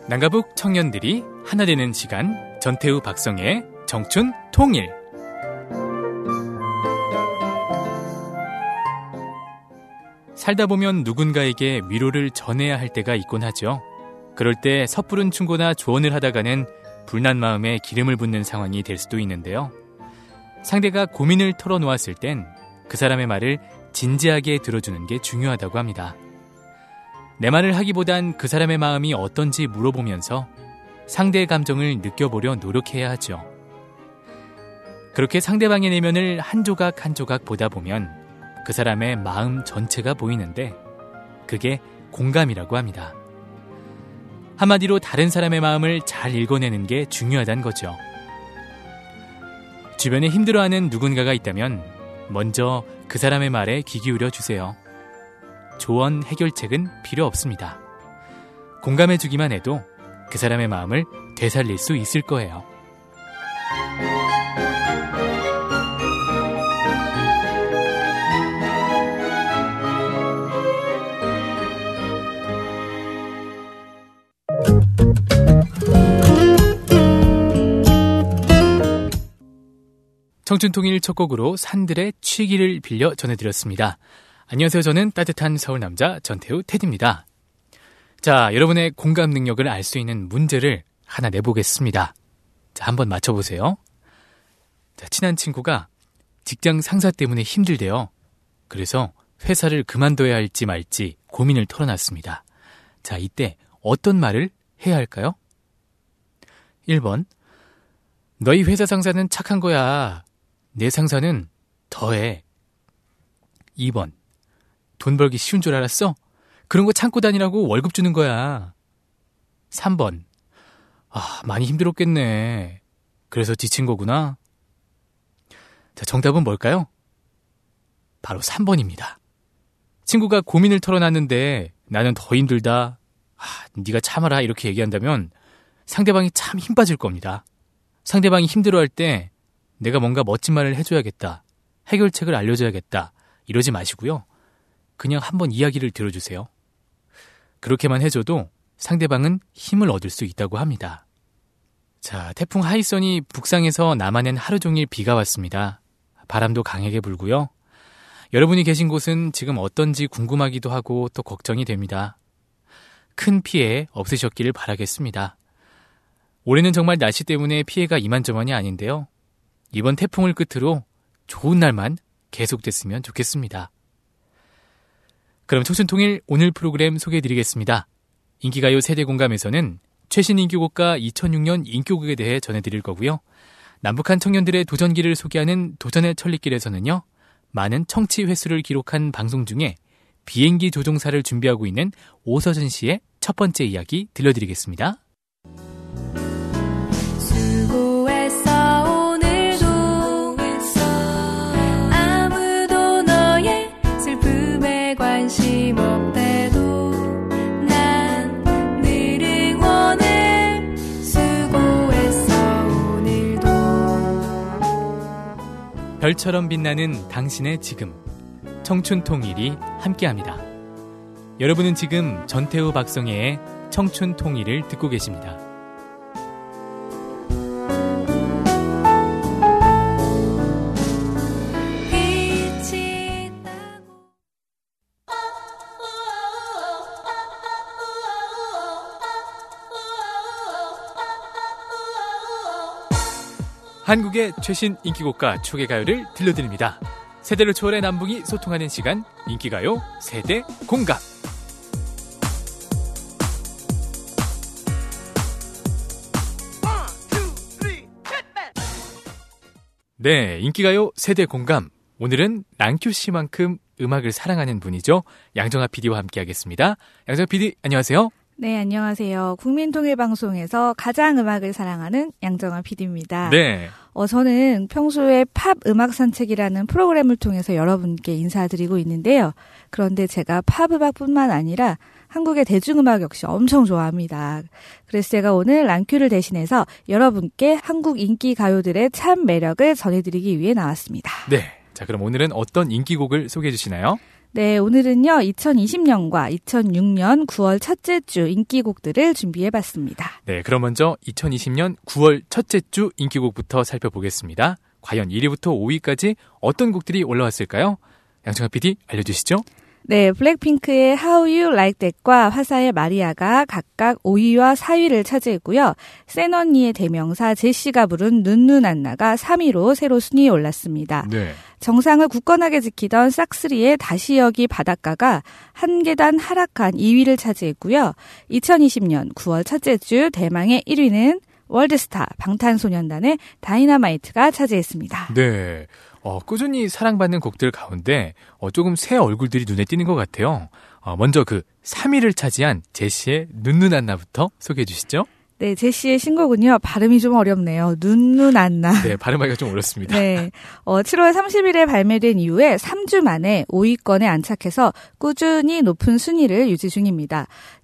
남가북 청년들이 하나 되는 시간, 전태우 박성의 청춘 통일. 살다 보면 누군가에게 위로를 전해야 할 때가 있곤 하죠. 그럴 때 섣부른 충고나 조언을 하다가는 불난 마음에 기름을 붓는 상황이 될 수도 있는데요. 상대가 고민을 털어놓았을 땐 그 사람의 말을 진지하게 들어주는 게 중요하다고 합니다. 내 말을 하기보단 그 사람의 마음이 어떤지 물어보면서 상대의 감정을 느껴보려 노력해야 하죠. 그렇게 상대방의 내면을 한 조각 한 조각 보다 보면 그 사람의 마음 전체가 보이는데 그게 공감이라고 합니다. 한마디로 다른 사람의 마음을 잘 읽어내는 게 중요하다는 거죠. 주변에 힘들어하는 누군가가 있다면 먼저 그 사람의 말에 귀 기울여 주세요. 조언, 해결책은 필요 없습니다. 공감해주기만 해도 그 사람의 마음을 되살릴 수 있을 거예요. 청춘통일 첫 곡으로 산들의 취기를 빌려 전해드렸습니다. 안녕하세요. 저는 따뜻한 서울 남자 전태우 테디입니다. 자, 여러분의 공감 능력을 알 수 있는 문제를 하나 내보겠습니다. 자, 한번 맞춰보세요. 자, 친한 친구가 직장 상사 때문에 힘들대요. 그래서 회사를 그만둬야 할지 말지 고민을 털어놨습니다. 자, 이때 어떤 말을 해야 할까요? 1번, 너희 회사 상사는 착한 거야. 내 상사는 더해. 2번, 돈 벌기 쉬운 줄 알았어? 그런 거 참고 다니라고 월급 주는 거야. 3번, 많이 힘들었겠네. 그래서 지친 거구나. 자, 정답은 뭘까요? 바로 3번입니다. 친구가 고민을 털어놨는데 나는 더 힘들다. 네가 참아라 이렇게 얘기한다면 상대방이 참 힘 빠질 겁니다. 상대방이 힘들어할 때 내가 뭔가 멋진 말을 해줘야겠다. 해결책을 알려줘야겠다. 이러지 마시고요. 그냥 한번 이야기를 들어주세요. 그렇게만 해줘도 상대방은 힘을 얻을 수 있다고 합니다. 자, 태풍 하이선이 북상해서 남한엔 하루 종일 비가 왔습니다. 바람도 강하게 불고요. 여러분이 계신 곳은 지금 어떤지 궁금하기도 하고 또 걱정이 됩니다. 큰 피해 없으셨기를 바라겠습니다. 올해는 정말 날씨 때문에 피해가 이만저만이 아닌데요. 이번 태풍을 끝으로 좋은 날만 계속됐으면 좋겠습니다. 그럼 청춘통일 오늘 프로그램 소개해드리겠습니다. 인기가요 세대공감에서는 최신 인기곡과 2006년 인기곡에 대해 전해드릴 거고요. 남북한 청년들의 도전기를 소개하는 도전의 천리길에서는요. 많은 청취 횟수를 기록한 방송 중에 비행기 조종사를 준비하고 있는 오서진 씨의 첫 번째 이야기 들려드리겠습니다. 별처럼 빛나는 당신의 지금, 청춘통일이 함께합니다. 여러분은 지금 전태우 박성혜의 청춘통일을 듣고 계십니다. 한국의 최신 인기곡과 추억의 가요를 들려드립니다. 세대를 초월해 남북이 소통하는 시간, 인기가요 세대 공감. 네, 인기가요 세대 공감. 오늘은 랑큐 씨만큼 음악을 사랑하는 분이죠. 양정아 PD와 함께하겠습니다. 양정아 PD, 안녕하세요. 네, 안녕하세요. 국민통일방송에서 가장 음악을 사랑하는 양정아 PD입니다. 네. 저는 평소에 팝 음악 산책이라는 프로그램을 통해서 여러분께 인사드리고 있는데요. 그런데 제가 팝 음악뿐만 아니라 한국의 대중음악 역시 엄청 좋아합니다. 그래서 제가 오늘 랑큐를 대신해서 여러분께 한국 인기 가요들의 참 매력을 전해드리기 위해 나왔습니다. 네. 자, 그럼 오늘은 어떤 인기곡을 소개해 주시나요? 네, 오늘은요, 2020년과 2006년 9월 첫째 주 인기곡들을 준비해봤습니다. 네, 그럼 먼저 2020년 9월 첫째 주 인기곡부터 살펴보겠습니다. 과연 1위부터 5위까지 어떤 곡들이 올라왔을까요? 양정아 PD 알려주시죠. 네, 블랙핑크의 How You Like That과 화사의 마리아가 각각 5위와 4위를 차지했고요. 센 언니의 대명사 제시가 부른 눈눈안나가 3위로 새로 순위에 올랐습니다. 네. 정상을 굳건하게 지키던 싹스리의 다시 여기 바닷가가 한 계단 하락한 2위를 차지했고요. 2020년 9월 첫째 주 대망의 1위는 월드스타 방탄소년단의 다이너마이트가 차지했습니다. 네. 꾸준히 사랑받는 곡들 가운데 조금 새 얼굴들이 눈에 띄는 것 같아요. 먼저 그 3위를 차지한 제시의 눈눈안나부터 소개해 주시죠. 네, 제시의 신곡은요. 발음이 좀 어렵네요. 눈눈안나. 네, 발음하기가 좀 어렵습니다. 네, 7월 30일에 발매된 이후에 3주 만에 5위권에 안착해서 꾸준히 높은 순위를 유지 중입니다.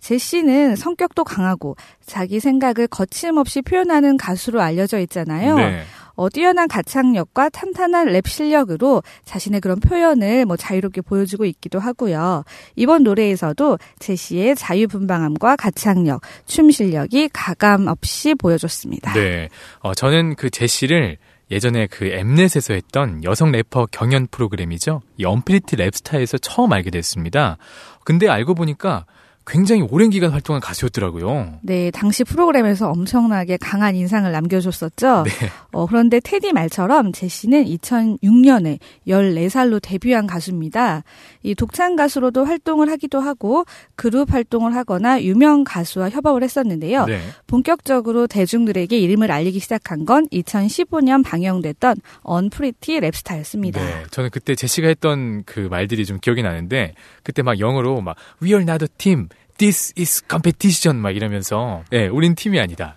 제시는 성격도 강하고 자기 생각을 거침없이 표현하는 가수로 알려져 있잖아요. 네. 뛰어난 가창력과 탄탄한 랩 실력으로 자신의 그런 표현을 자유롭게 보여주고 있기도 하고요. 이번 노래에서도 제시의 자유분방함과 가창력, 춤 실력이 가감 없이 보여줬습니다. 네, 저는 그 제시를 예전에 그 엠넷에서 했던 여성 래퍼 경연 프로그램이죠. 이 언프리티 랩스타에서 처음 알게 됐습니다. 근데 알고 보니까 굉장히 오랜 기간 활동한 가수였더라고요. 네, 당시 프로그램에서 엄청나게 강한 인상을 남겨줬었죠. 네. 그런데 테디 말처럼 제시는 2006년에 14살로 데뷔한 가수입니다. 이 독창 가수로도 활동을 하기도 하고 그룹 활동을 하거나 유명 가수와 협업을 했었는데요. 네. 본격적으로 대중들에게 이름을 알리기 시작한 건 2015년 방영됐던 언프리티 랩스타였습니다. 네, 저는 그때 제시가 했던 그 말들이 좀 기억이 나는데 그때 막 영어로 막 We are not a team. This is competition 막 이러면서 우린 팀이 아니다.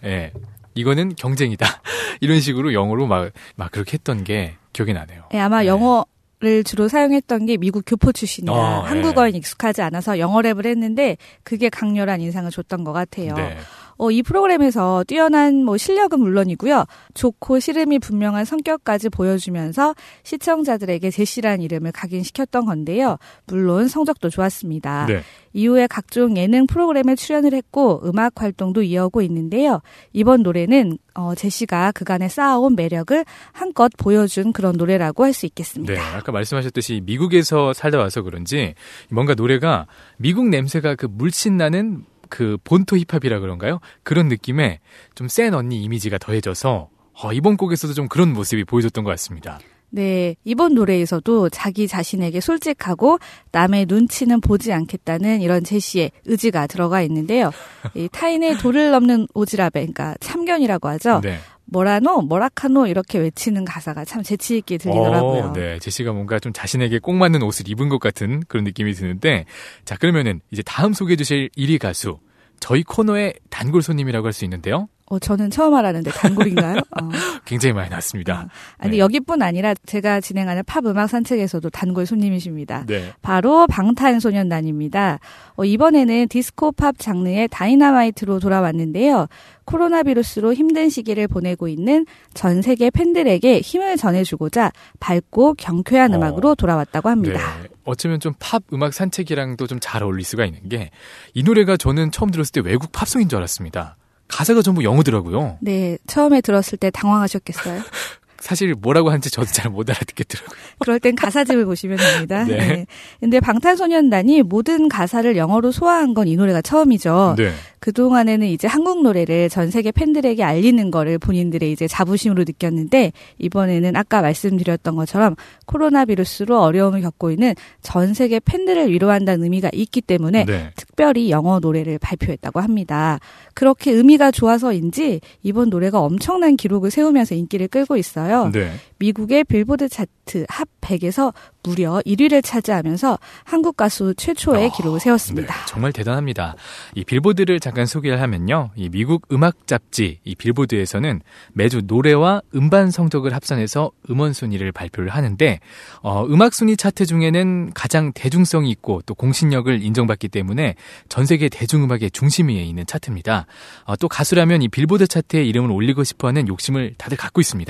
이거는 경쟁이다. 이런 식으로 영어로 막 그렇게 했던 게 기억이 나네요. 네, 아마 영어를 주로 사용했던 게 미국 교포 출신이라 한국어에 익숙하지 않아서 영어 랩을 했는데 그게 강렬한 인상을 줬던 것 같아요. 네. 이 프로그램에서 뛰어난 실력은 물론이고요. 좋고 싫음이 분명한 성격까지 보여주면서 시청자들에게 제시라는 이름을 각인시켰던 건데요. 물론 성적도 좋았습니다. 네. 이후에 각종 예능 프로그램에 출연을 했고 음악 활동도 이어오고 있는데요. 이번 노래는 제시가 그간에 쌓아온 매력을 한껏 보여준 그런 노래라고 할 수 있겠습니다. 네, 아까 말씀하셨듯이 미국에서 살다 와서 그런지 뭔가 노래가 미국 냄새가 그 물씬 나는 그 본토 힙합이라 그런가요? 그런 느낌에 좀 센 언니 이미지가 더해져서 이번 곡에서도 좀 그런 모습이 보여줬던 것 같습니다. 네, 이번 노래에서도 자기 자신에게 솔직하고 남의 눈치는 보지 않겠다는 이런 제시의 의지가 들어가 있는데요. 이 타인의 도를 넘는 오지랖에, 그러니까 참견이라고 하죠. 네. 뭐라노, 뭐라카노 이렇게 외치는 가사가 참 재치 있게 들리더라고요. 네, 제시가 뭔가 좀 자신에게 꼭 맞는 옷을 입은 것 같은 그런 느낌이 드는데, 자 그러면은 이제 다음 소개해 주실 1위 가수, 저희 코너의 단골 손님이라고 할 수 있는데요. 저는 처음 알았는데 단골인가요? 굉장히 많이 나왔습니다. 아니, 네. 여기뿐 아니라 제가 진행하는 팝 음악 산책에서도 단골 손님이십니다. 네. 바로 방탄소년단입니다. 이번에는 디스코 팝 장르의 다이너마이트로 돌아왔는데요. 코로나 비루스로 힘든 시기를 보내고 있는 전 세계 팬들에게 힘을 전해주고자 밝고 경쾌한 음악으로 돌아왔다고 합니다. 네. 어쩌면 좀 팝 음악 산책이랑도 좀 잘 어울릴 수가 있는 게 이 노래가 저는 처음 들었을 때 외국 팝송인 줄 알았습니다. 가사가 전부 영어더라고요. 네, 처음에 들었을 때 당황하셨겠어요? 사실 뭐라고 하는지 저도 잘 못 알아듣겠더라고요. 그럴 땐 가사집을 보시면 됩니다. 네. 네. 근데 방탄소년단이 모든 가사를 영어로 소화한 건 이 노래가 처음이죠. 네. 그동안에는 이제 한국 노래를 전 세계 팬들에게 알리는 거를 본인들의 이제 자부심으로 느꼈는데 이번에는 아까 말씀드렸던 것처럼 코로나 비루스로 어려움을 겪고 있는 전 세계 팬들을 위로한다는 의미가 있기 때문에 네. 특별히 영어 노래를 발표했다고 합니다. 그렇게 의미가 좋아서인지 이번 노래가 엄청난 기록을 세우면서 인기를 끌고 있어요. 네. 미국의 빌보드 차트 핫 100에서 무려 1위를 차지하면서 한국 가수 최초의 기록을 세웠습니다. 네, 정말 대단합니다. 이 빌보드를 잠깐 소개를 하면요. 이 미국 음악 잡지 이 빌보드에서는 매주 노래와 음반 성적을 합산해서 음원 순위를 발표를 하는데 음악 순위 차트 중에는 가장 대중성이 있고 또 공신력을 인정받기 때문에 전 세계 대중음악의 중심위에 있는 차트입니다. 또 가수라면 이 빌보드 차트에 이름을 올리고 싶어하는 욕심을 다들 갖고 있습니다.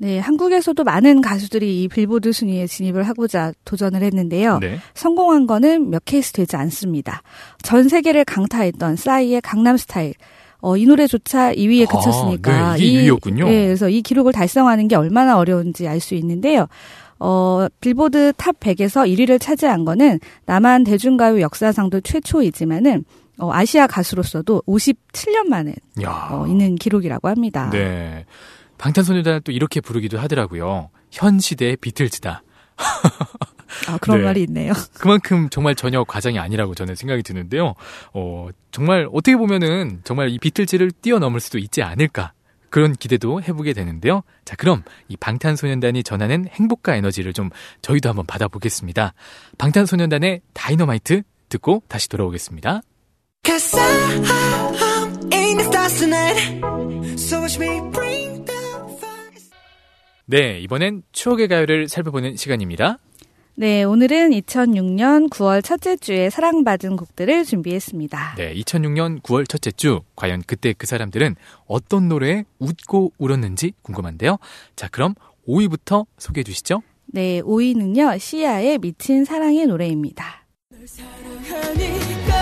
네, 한국에서도 많은 가수들이 이 빌보드 순위에 진입을 하고자 도전을 했는데요. 네. 성공한 거는 몇 케이스 되지 않습니다. 전 세계를 강타했던 싸이의 강남스타일. 이 노래조차 2위에 그쳤으니까. 네, 이게 2위였군요. 네, 그래서 이 기록을 달성하는 게 얼마나 어려운지 알 수 있는데요. 빌보드 탑 100에서 1위를 차지한 거는 남한 대중가요 역사상도 최초이지만은 아시아 가수로서도 57년 만에 있는 기록이라고 합니다. 네. 방탄소년단을 또 이렇게 부르기도 하더라고요. 현 시대의 비틀즈다. 그런 네. 말이 있네요. 그만큼 정말 전혀 과장이 아니라고 저는 생각이 드는데요. 정말 어떻게 보면은 정말 이 비틀즈를 뛰어넘을 수도 있지 않을까. 그런 기대도 해보게 되는데요. 자, 그럼 이 방탄소년단이 전하는 행복과 에너지를 좀 저희도 한번 받아보겠습니다. 방탄소년단의 다이너마이트 듣고 다시 돌아오겠습니다. Cause I'm in the stars tonight. So watch me bring the fire. 네, 이번엔 추억의 가요를 살펴보는 시간입니다. 네, 오늘은 2006년 9월 첫째 주에 사랑받은 곡들을 준비했습니다. 네, 2006년 9월 첫째 주, 과연 그때 그 사람들은 어떤 노래에 웃고 울었는지 궁금한데요. 자, 그럼 5위부터 소개해 주시죠. 네, 5위는요, 시아의 미친 사랑의 노래입니다. 널 사랑하니까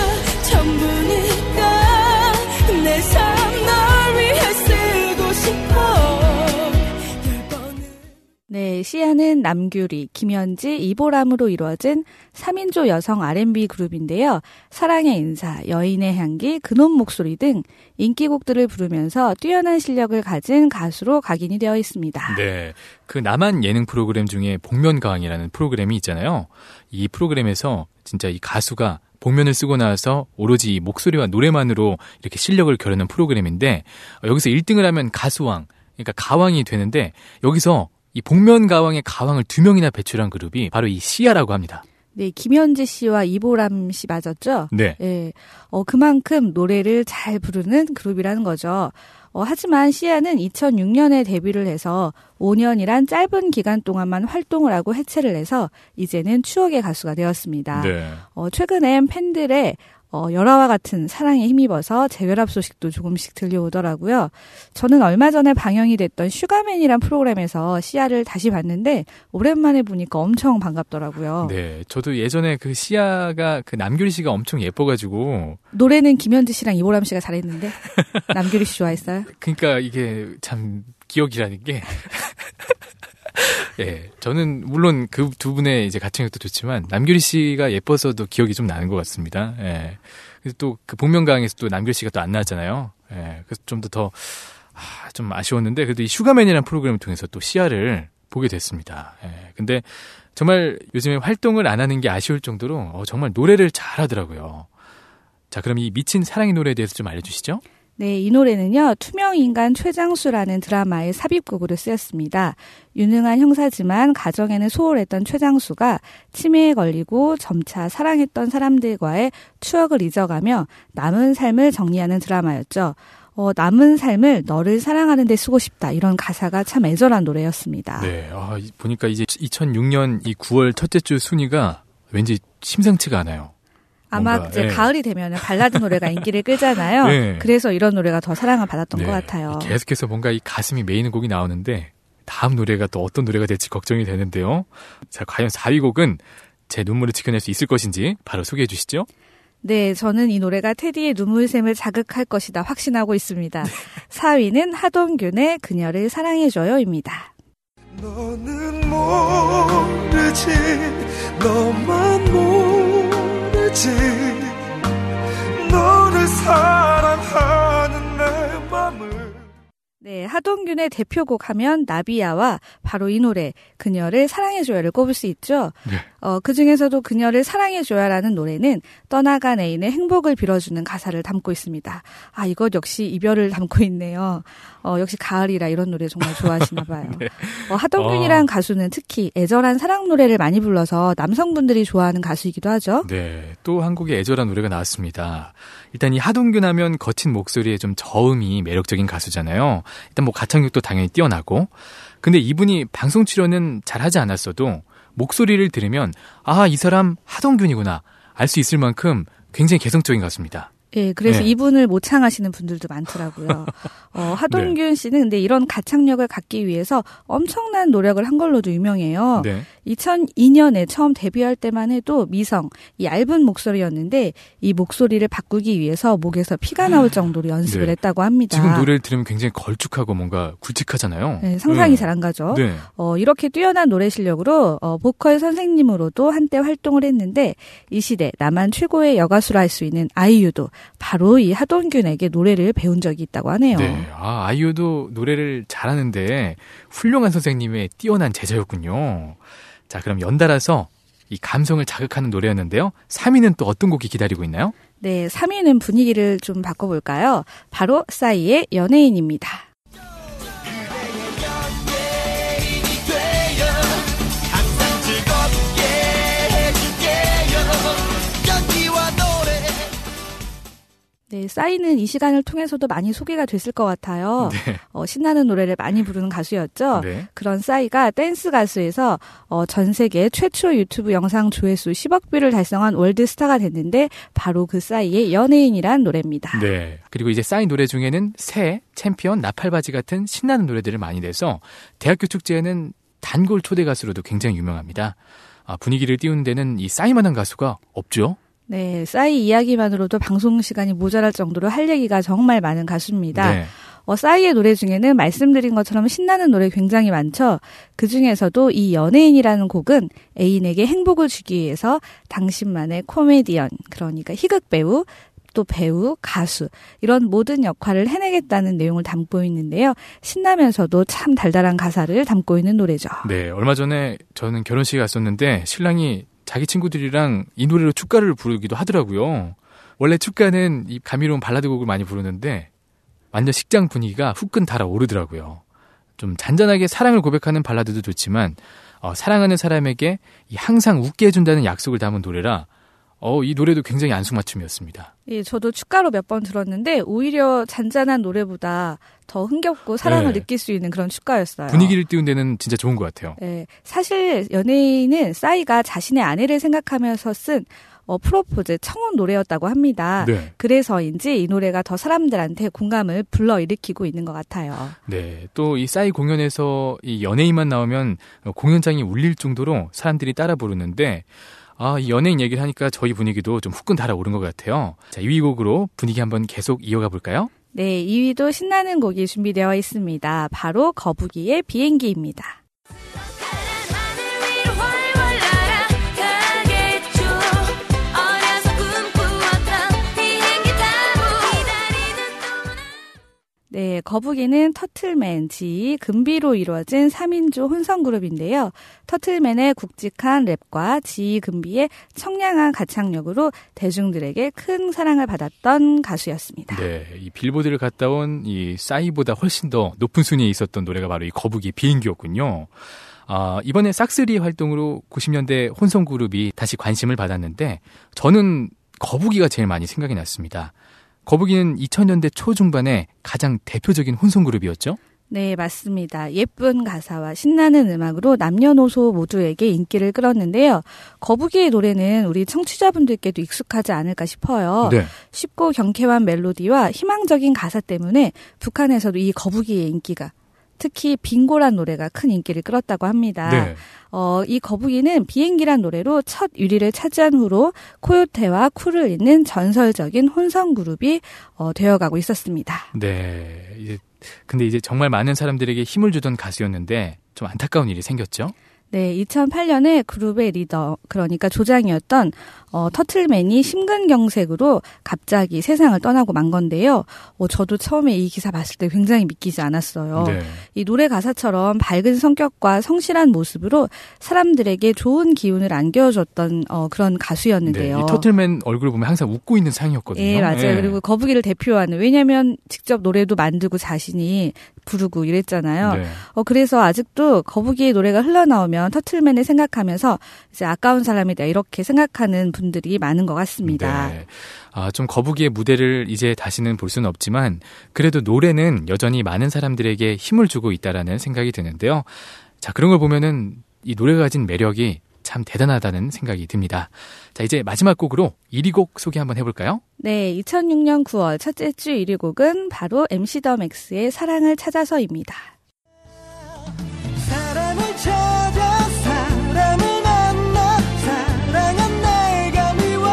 전부니까 내 삶 널 위해 쓰고 싶어. 네, 시아는 남규리, 김현지, 이보람으로 이루어진 3인조 여성 R&B 그룹인데요. 사랑의 인사, 여인의 향기, 근원 목소리 등 인기곡들을 부르면서 뛰어난 실력을 가진 가수로 각인이 되어 있습니다. 네, 그 남한 예능 프로그램 중에 복면가왕이라는 프로그램이 있잖아요. 이 프로그램에서 진짜 이 가수가 복면을 쓰고 나서 오로지 목소리와 노래만으로 이렇게 실력을 겨루는 프로그램인데 여기서 1등을 하면 가수왕, 그러니까 가왕이 되는데 여기서 이 복면가왕의 가왕을 2명이나 배출한 그룹이 바로 이 시아라고 합니다. 네, 김현지 씨와 이보람 씨 맞았죠? 네. 네, 그만큼 노래를 잘 부르는 그룹이라는 거죠. 하지만 시아는 2006년에 데뷔를 해서 5년이란 짧은 기간 동안만 활동을 하고 해체를 해서 이제는 추억의 가수가 되었습니다. 네. 최근엔 팬들의 열화와 같은 사랑에 힘입어서 재결합 소식도 조금씩 들려오더라고요. 저는 얼마 전에 방영이 됐던 슈가맨이란 프로그램에서 시아를 다시 봤는데 오랜만에 보니까 엄청 반갑더라고요. 네, 저도 예전에 그 시아가 그 남규리 씨가 엄청 예뻐가지고 노래는 김현지 씨랑 이보람 씨가 잘했는데 남규리 씨 좋아했어요? 그러니까 이게 참 기억이라는 게 예, 저는 물론 그 두 분의 이제 가창력도 좋지만 남규리 씨가 예뻐서도 기억이 좀 나는 것 같습니다. 예. 그래서 또 그 복면가왕에서 또 남규리 씨가 또 안 나왔잖아요. 예. 그래서 좀 더 좀 아쉬웠는데 그래도 이 슈가맨이라는 프로그램을 통해서 또 시아를 보게 됐습니다. 예. 근데 정말 요즘에 활동을 안 하는 게 아쉬울 정도로 정말 노래를 잘하더라고요. 자, 그럼 이 미친 사랑의 노래에 대해서 좀 알려주시죠. 네, 이 노래는요, 투명인간 최장수라는 드라마의 삽입곡으로 쓰였습니다. 유능한 형사지만 가정에는 소홀했던 최장수가 치매에 걸리고 점차 사랑했던 사람들과의 추억을 잊어가며 남은 삶을 정리하는 드라마였죠. 남은 삶을 너를 사랑하는 데 쓰고 싶다. 이런 가사가 참 애절한 노래였습니다. 네, 보니까 이제 2006년 이 9월 첫째 주 순위가 왠지 심상치가 않아요. 아마 뭔가, 이제 예. 가을이 되면 발라드 노래가 인기를 끌잖아요. 네. 그래서 이런 노래가 더 사랑을 받았던 네, 것 같아요. 계속해서 뭔가 이 가슴이 메이는 곡이 나오는데 다음 노래가 또 어떤 노래가 될지 걱정이 되는데요. 자, 과연 4위 곡은 제 눈물을 지켜낼 수 있을 것인지 바로 소개해 주시죠. 네, 저는 이 노래가 테디의 눈물샘을 자극할 것이다 확신하고 있습니다. 4위는 하동균의 그녀를 사랑해줘요입니다. 너는 모르지 너만 모르지 너를 사랑하는 내 맘을. 네, 하동균의 대표곡 하면 나비야와 바로 이 노래 그녀를 사랑해줘야를 꼽을 수 있죠. 네. 그중에서도 그녀를 사랑해줘야라는 노래는 떠나간 애인의 행복을 빌어주는 가사를 담고 있습니다. 아, 이것 역시 이별을 담고 있네요. 역시 가을이라 이런 노래 정말 좋아하시나 봐요. 네. 하동균이란 가수는 특히 애절한 사랑 노래를 많이 불러서 남성분들이 좋아하는 가수이기도 하죠. 네, 또 한 곡의 애절한 노래가 나왔습니다. 일단 이 하동균 하면 거친 목소리에 좀 저음이 매력적인 가수잖아요. 일단 뭐 가창력도 당연히 뛰어나고, 근데 이분이 방송 출연은 잘하지 않았어도 목소리를 들으면 이 사람 하동균이구나 알 수 있을 만큼 굉장히 개성적인 가수입니다. 예, 그래서 네. 이분을 모창하시는 분들도 많더라고요. 하동균 씨는 근데 이런 가창력을 갖기 위해서 엄청난 노력을 한 걸로도 유명해요. 네. 2002년에 처음 데뷔할 때만 해도 미성, 이 얇은 목소리였는데 이 목소리를 바꾸기 위해서 목에서 피가 나올 정도로 연습을 네. 했다고 합니다. 지금 노래를 들으면 굉장히 걸쭉하고 뭔가 굵직하잖아요. 네, 상상이 잘 안 가죠. 네. 이렇게 뛰어난 노래 실력으로 보컬 선생님으로도 한때 활동을 했는데 이 시대 나만 최고의 여가수라 할 수 있는 아이유도 바로 이 하동균에게 노래를 배운 적이 있다고 하네요. 네. 아이유도 노래를 잘하는데 훌륭한 선생님의 뛰어난 제자였군요. 자, 그럼 연달아서 이 감성을 자극하는 노래였는데요. 3위는 또 어떤 곡이 기다리고 있나요? 네, 3위는 분위기를 좀 바꿔볼까요? 바로 싸이의 연예인입니다. 네, 싸이는 이 시간을 통해서도 많이 소개가 됐을 것 같아요. 네. 신나는 노래를 많이 부르는 가수였죠. 네. 그런 싸이가 댄스 가수에서 전 세계 최초 유튜브 영상 조회수 10억 뷰를 달성한 월드스타가 됐는데 바로 그 싸이의 연예인이란 노래입니다. 네. 그리고 이제 싸이 노래 중에는 새, 챔피언, 나팔바지 같은 신나는 노래들을 많이 내서 대학교 축제에는 단골 초대 가수로도 굉장히 유명합니다. 분위기를 띄우는 데는 이 싸이만한 가수가 없죠. 네, 싸이 이야기만으로도 방송 시간이 모자랄 정도로 할 얘기가 정말 많은 가수입니다. 네. 싸이의 노래 중에는 말씀드린 것처럼 신나는 노래 굉장히 많죠. 그중에서도 이 연예인이라는 곡은 애인에게 행복을 주기 위해서 당신만의 코미디언, 그러니까 희극 배우, 또 배우, 가수 이런 모든 역할을 해내겠다는 내용을 담고 있는데요. 신나면서도 참 달달한 가사를 담고 있는 노래죠. 네, 얼마 전에 저는 결혼식에 갔었는데 신랑이 자기 친구들이랑 이 노래로 축가를 부르기도 하더라고요. 원래 축가는 이 감미로운 발라드 곡을 많이 부르는데 완전 식장 분위기가 후끈 달아오르더라고요. 좀 잔잔하게 사랑을 고백하는 발라드도 좋지만 사랑하는 사람에게 항상 웃게 해준다는 약속을 담은 노래라 이 노래도 굉장히 안성맞춤이었습니다. 예, 저도 축가로 몇 번 들었는데 오히려 잔잔한 노래보다 더 흥겹고 사랑을 네. 느낄 수 있는 그런 축가였어요. 분위기를 띄운 데는 진짜 좋은 것 같아요. 네, 사실 연예인은 싸이가 자신의 아내를 생각하면서 쓴 프로포즈 청혼 노래였다고 합니다. 네. 그래서인지 이 노래가 더 사람들한테 공감을 불러일으키고 있는 것 같아요. 네, 또 이 싸이 공연에서 이 연예인만 나오면 공연장이 울릴 정도로 사람들이 따라 부르는데 이 연예인 얘기를 하니까 저희 분위기도 좀 후끈 달아오른 것 같아요. 자, 2위 곡으로 분위기 한번 계속 이어가 볼까요? 네, 2위도 신나는 곡이 준비되어 있습니다. 바로 거북이의 비행기입니다. 네, 거북이는 터틀맨, 지희, 금비로 이루어진 3인조 혼성그룹인데요. 터틀맨의 굵직한 랩과 지희, 금비의 청량한 가창력으로 대중들에게 큰 사랑을 받았던 가수였습니다. 네, 이 빌보드를 갔다 온 이 싸이보다 훨씬 더 높은 순위에 있었던 노래가 바로 이 거북이 비행기였군요. 이번에 싹쓸이 활동으로 90년대 혼성그룹이 다시 관심을 받았는데 저는 거북이가 제일 많이 생각이 났습니다. 거북이는 2000년대 초중반에 가장 대표적인 혼성그룹이었죠? 네, 맞습니다. 예쁜 가사와 신나는 음악으로 남녀노소 모두에게 인기를 끌었는데요. 거북이의 노래는 우리 청취자분들께도 익숙하지 않을까 싶어요. 네. 쉽고 경쾌한 멜로디와 희망적인 가사 때문에 북한에서도 이 거북이의 인기가 특히 빙고란 노래가 큰 인기를 끌었다고 합니다. 네. 이 거북이는 비행기란 노래로 첫 1위를 차지한 후로 코요테와 쿨을 잇는 전설적인 혼성그룹이 되어가고 있었습니다. 네. 근데 이제 정말 많은 사람들에게 힘을 주던 가수였는데 좀 안타까운 일이 생겼죠? 네, 2008년에 그룹의 리더, 그러니까 조장이었던 터틀맨이 심근경색으로 갑자기 세상을 떠나고 만 건데요. 저도 처음에 이 기사 봤을 때 굉장히 믿기지 않았어요. 네. 이 노래 가사처럼 밝은 성격과 성실한 모습으로 사람들에게 좋은 기운을 안겨줬던 그런 가수였는데요. 네, 이 터틀맨 얼굴을 보면 항상 웃고 있는 상이었거든요. 네, 맞아요. 네. 그리고 거북이를 대표하는, 왜냐하면 직접 노래도 만들고 자신이 부르고 이랬잖아요. 네. 그래서 아직도 거북이의 노래가 흘러나오면 터틀맨을 생각하면서 이제 아까운 사람이다 이렇게 생각하는 분들이 많은 것 같습니다. 네. 좀 거북이의 무대를 이제 다시는 볼 수는 없지만 그래도 노래는 여전히 많은 사람들에게 힘을 주고 있다라는 생각이 드는데요. 자, 그런 걸 보면은 이 노래가 가진 매력이 참 참 대단하다는 생각이 듭니다. 자, 이제 마지막 곡으로 1위 곡 소개 한번 해볼까요? 네, 2006년 9월 첫째 주 1위 곡은 바로 MC 더 맥스의 사랑을 찾아서입니다. 사랑을 찾아 사람을 만나 사랑한 내가 미워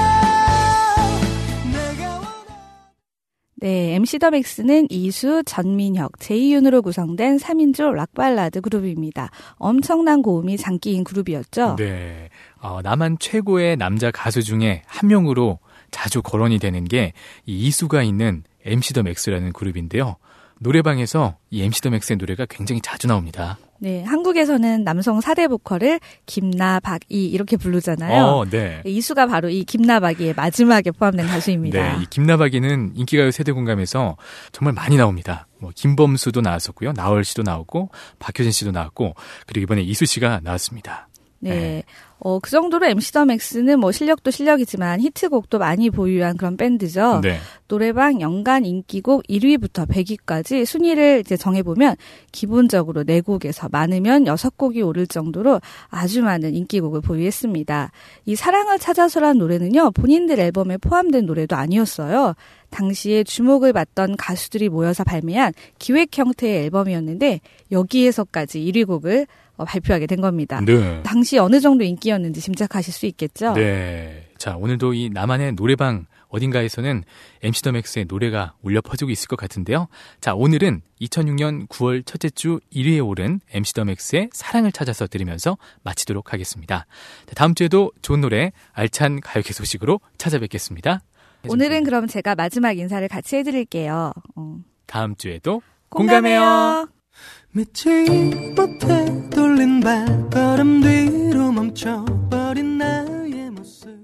내가 원해. 네, MC 더 맥스는 이수, 전민혁, 제이윤으로 구성된 3인조 락발라드 그룹입니다. 엄청난 고음이 장기인 그룹이었죠. 네, 남한 최고의 남자 가수 중에 한 명으로 자주 거론이 되는 게 이 이수가 있는 MC 더 맥스라는 그룹인데요. 노래방에서 이 MC 더 맥스의 노래가 굉장히 자주 나옵니다. 네, 한국에서는 남성 4대 보컬을 김나, 박이 이렇게 부르잖아요. 네. 이수가 바로 이 김나, 박이의 마지막에 포함된 가수입니다. 네, 이 김나박이는 인기가요 세대 공감에서 정말 많이 나옵니다. 뭐 김범수도 나왔었고요, 나얼 씨도 나왔고, 박효진 씨도 나왔고, 그리고 이번에 이수 씨가 나왔습니다. 네. 그 정도로 MC 더 맥스는 뭐 실력도 실력이지만 히트곡도 많이 보유한 그런 밴드죠. 네. 노래방 연간 인기곡 1위부터 100위까지 순위를 이제 정해보면 기본적으로 4곡에서 많으면 6곡이 오를 정도로 아주 많은 인기곡을 보유했습니다. 이 사랑을 찾아서란 노래는요, 본인들 앨범에 포함된 노래도 아니었어요. 당시에 주목을 받던 가수들이 모여서 발매한 기획 형태의 앨범이었는데 여기에서까지 1위 곡을 발표하게 된 겁니다. 네. 당시 어느 정도 인기였는지 짐작하실 수 있겠죠? 네. 자, 오늘도 이 남한의 노래방 어딘가에서는 MC 더 맥스의 노래가 울려 퍼지고 있을 것 같은데요. 자, 오늘은 2006년 9월 첫째 주 1위에 오른 MC 더 맥스의 사랑을 찾아서 들으면서 마치도록 하겠습니다. 자, 다음 주에도 좋은 노래, 알찬 가요계 소식으로 찾아뵙겠습니다. 오늘은 그럼 제가 마지막 인사를 같이 해드릴게요. 다음 주에도 공감해요. 믿지 못해 돌린 발걸음 뒤로 멈춰버린 나의 모습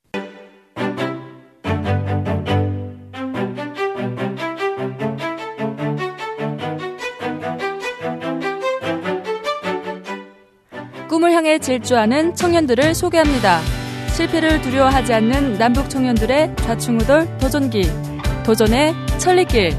꿈을 향해 질주하는 청년들을 소개합니다. 실패를 두려워하지 않는 남북 청년들의 좌충우돌 도전기. 도전의 천리길.